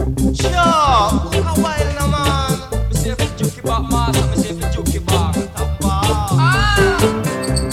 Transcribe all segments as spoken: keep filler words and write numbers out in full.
Sure, book a while now, man. Me say fi juke back, master. Me say fi juke back. Top bar. Ah!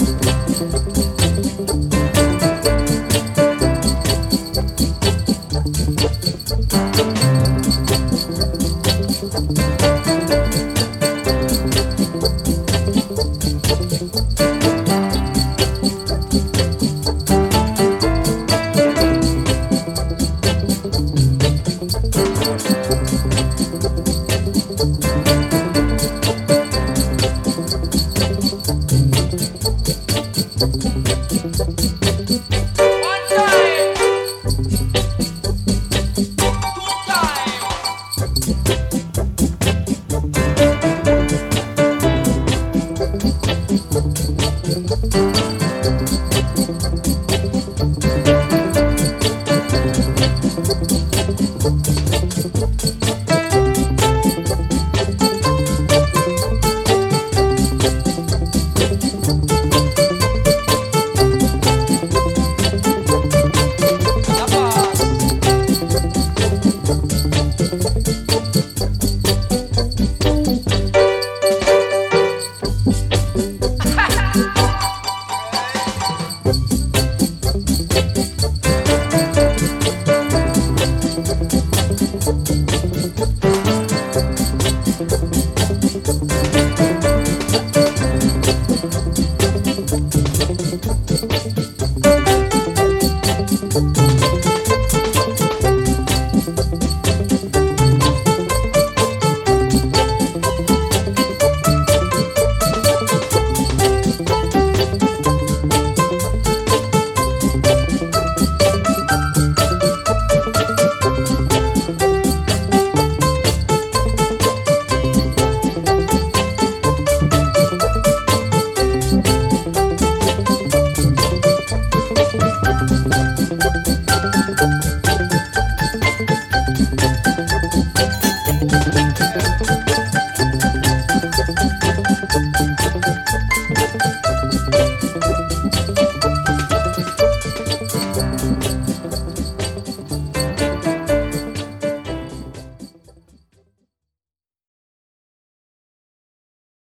One time, two time. Thank you.